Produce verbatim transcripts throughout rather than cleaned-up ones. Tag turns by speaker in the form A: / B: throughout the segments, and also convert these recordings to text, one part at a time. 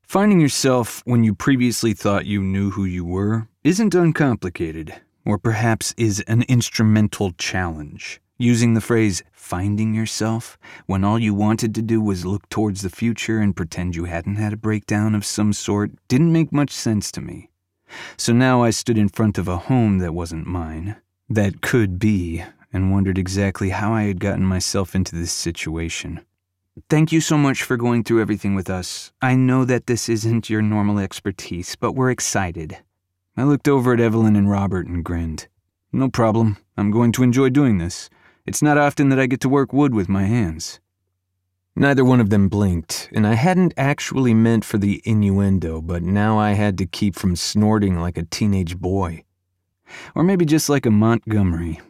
A: Finding yourself when you previously thought you knew who you were isn't uncomplicated, or perhaps is an instrumental challenge. Using the phrase, finding yourself, when all you wanted to do was look towards the future and pretend you hadn't had a breakdown of some sort, didn't make much sense to me. So now I stood in front of a home that wasn't mine, that could be, and wondered exactly how I had gotten myself into this situation. Thank you so much for going through everything with us. I know that this isn't your normal expertise, but we're excited. I looked over at Evelyn and Robert and grinned. No problem. I'm going to enjoy doing this. It's not often that I get to work wood with my hands. Neither one of them blinked, and I hadn't actually meant for the innuendo, but now I had to keep from snorting like a teenage boy. Or maybe just like a Montgomery.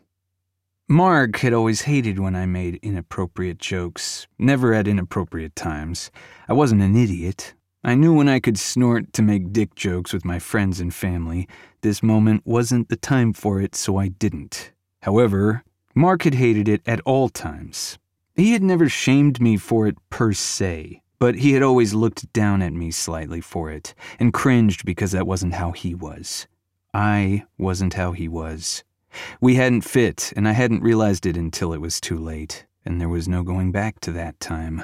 A: Mark had always hated when I made inappropriate jokes, never at inappropriate times. I wasn't an idiot. I knew when I could snort to make dick jokes with my friends and family. This moment wasn't the time for it, so I didn't. However, Mark had hated it at all times. He had never shamed me for it per se, but he had always looked down at me slightly for it, and cringed because that wasn't how he was. I wasn't how he was. We hadn't fit, and I hadn't realized it until it was too late, and there was no going back to that time.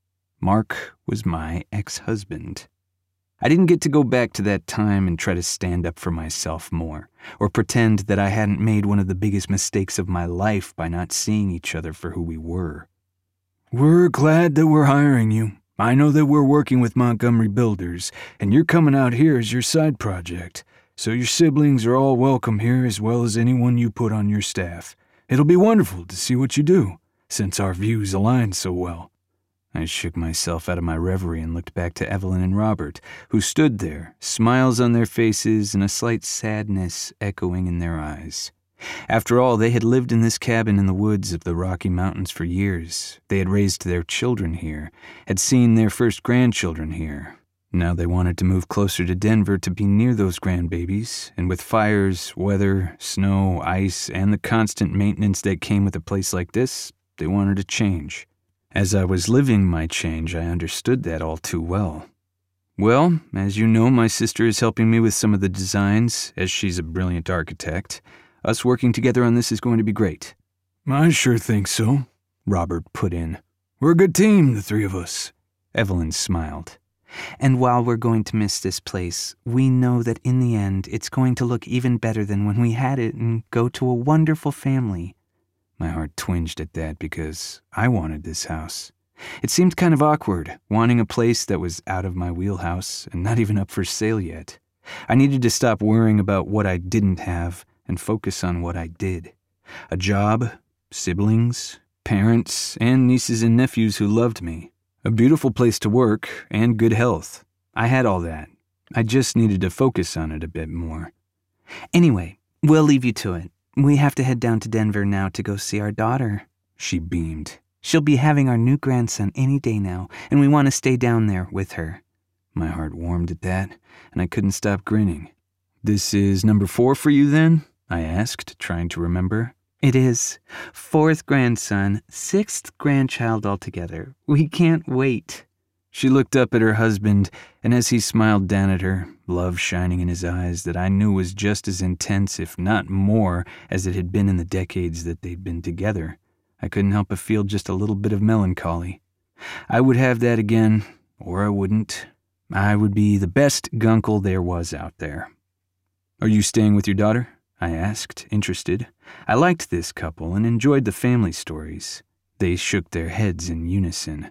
A: Mark was my ex-husband. I didn't get to go back to that time and try to stand up for myself more, or pretend that I hadn't made one of the biggest mistakes of my life by not seeing each other for who we were. We're glad that we're hiring you. I know that we're working with Montgomery Builders, and you're coming out here as your side project. So your siblings are all welcome here as well as anyone you put on your staff. It'll be wonderful to see what you do, since our views align so well. I shook myself out of my reverie and looked back to Evelyn and Robert, who stood there, smiles on their faces and a slight sadness echoing in their eyes. After all, they had lived in this cabin in the woods of the Rocky Mountains for years. They had raised their children here, had seen their first grandchildren here. Now they wanted to move closer to Denver to be near those grandbabies, and with fires, weather, snow, ice, and the constant maintenance that came with a place like this, they wanted a change. As I was living my change, I understood that all too well. Well, as you know, my sister is helping me with some of the designs, as she's a brilliant architect. Us working together on this is going to be great. I sure think so, Robert put in. We're a good team, the three of us. Evelyn smiled. And while we're going to miss this place, we know that in the end, it's going to look even better than when we had it and go to a wonderful family. My heart twinged at that because I wanted this house. It seemed kind of awkward, wanting a place that was out of my wheelhouse and not even up for sale yet. I needed to stop worrying about what I didn't have and focus on what I did. A job, siblings, parents, and nieces and nephews who loved me. A beautiful place to work, and good health. I had all that. I just needed to focus on it a bit more. Anyway, we'll leave you to it. We have to head down to Denver now to go see our daughter. She beamed. She'll be having our new grandson any day now, and we want to stay down there with her. My heart warmed at that, and I couldn't stop grinning. This is number four for you then? I asked, trying to remember. It is. Fourth grandson, sixth grandchild altogether. We can't wait. She looked up at her husband, and as he smiled down at her, love shining in his eyes that I knew was just as intense, if not more, as it had been in the decades that they'd been together, I couldn't help but feel just a little bit of melancholy. I would have that again, or I wouldn't. I would be the best gunkle there was out there. Are you staying with your daughter? I asked, interested. I liked this couple and enjoyed the family stories. They shook their heads in unison.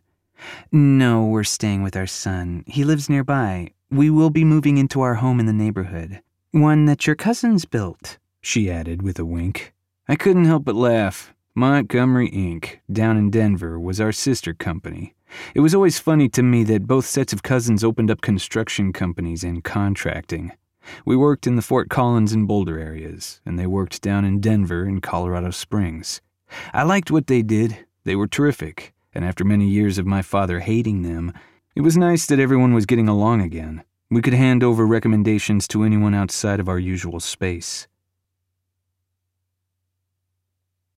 A: No, we're staying with our son. He lives nearby. We will be moving into our home in the neighborhood. One that your cousins built, she added with a wink. I couldn't help but laugh. Montgomery Incorporated, down in Denver, was our sister company. It was always funny to me that both sets of cousins opened up construction companies and contracting. We worked in the Fort Collins and Boulder areas, and they worked down in Denver and Colorado Springs. I liked what they did. They were terrific, and after many years of my father hating them, it was nice that everyone was getting along again. We could hand over recommendations to anyone outside of our usual space.